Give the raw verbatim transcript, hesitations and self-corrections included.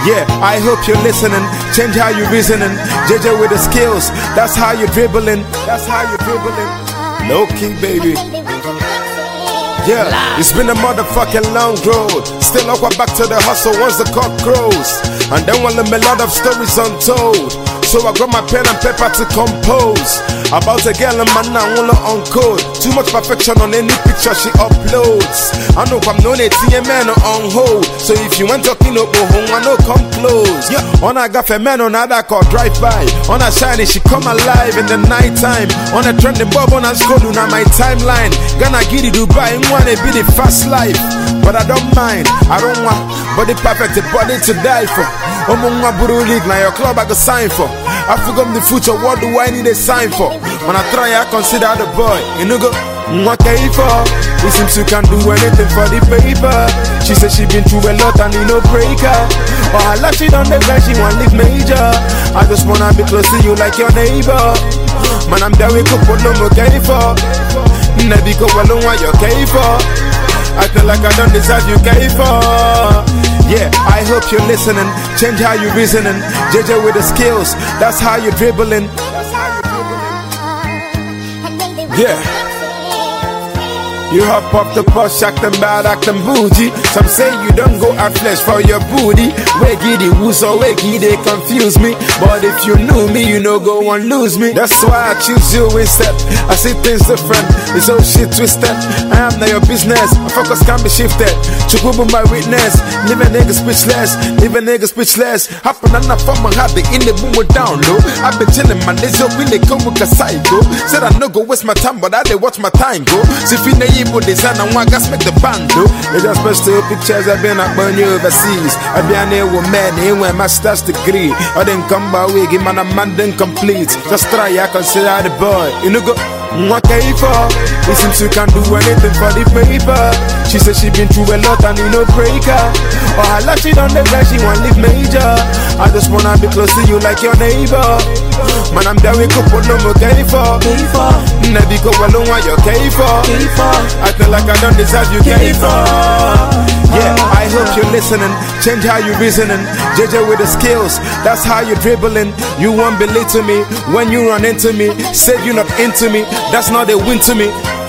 Yeah, I hope you're listening. Change how you reasoning. J J with the skills. That's how you're dribbling. That's how you're dribbling. Low key, baby. Yeah, it's been a motherfucking long road. Still awkward back to the hustle once the cock crows. And then one of a lot of stories untold. So I got my pen and paper to compose about a girl and man I wanna uncode. Too much perfection on any picture she uploads. I know I'm known it T M man on hold. So if you want talking up home, I know come close. Yeah, on I got a man on that call drive by. On a shiny, she come alive in the night time. On a trending bob on a scroll on my timeline. Gonna get it Dubai and wanna be the fast life. But I don't mind, I don't want body perfect, the body to die for. I'm on my Buru League, now your club I go sign for. I forgot the future, what do I need a sign for? When I try, I consider the boy. You know, go, what can you for? It seems you can do anything for the paper. She said she been through a lot and you know break her. Or her life she done the guy, she want live major. I just wanna be close to you like your neighbor. Man, I'm there with couple no more care for. Never go alone what you care for. I feel like I don't deserve you care for. Yeah, I hope you're listening. Change how you're reasoning. J J with the skills. That's how you're dribbling. That's how you're dribbling. Yeah. You hop off the bus, acting bad, acting bougie. Some say you don't go at flesh for your booty. Where giddy woos or where giddy confuse me. But if you knew me, you know go and lose me. That's why I choose you instead. I see things different, it's all shit twisted. I am not your business, my focus can be shifted. Chukubu my witness, leave a nigga speechless. Leave a nigga speechless. Happen and I found my habit in the boom down low. I've been chilling my days up in the come with a psycho. Said I no go waste my time, but I did watch my time go. See if Igbo design and one gas make the band do. They just post two pictures I've been at burn you overseas. I've been here with men, here with master's degree. I didn't come by way, give man a man didn't complete. Just try, I consider the boy. You know go, what can you for? It seems you can do anything for the paper. She said she been through a lot and you know break her. Or her life she done the guy, she want live major. I just wanna be close to you like your neighbor. Man, I'm there with couple no more care for. Never go alone what you care for. I feel like I don't deserve you care for. Yeah, I hope you're listening. Change how you reasoning. J J with the skills. That's how you're dribbling. You won't believe to me when you run into me. Said you're not into me. That's not a win to me.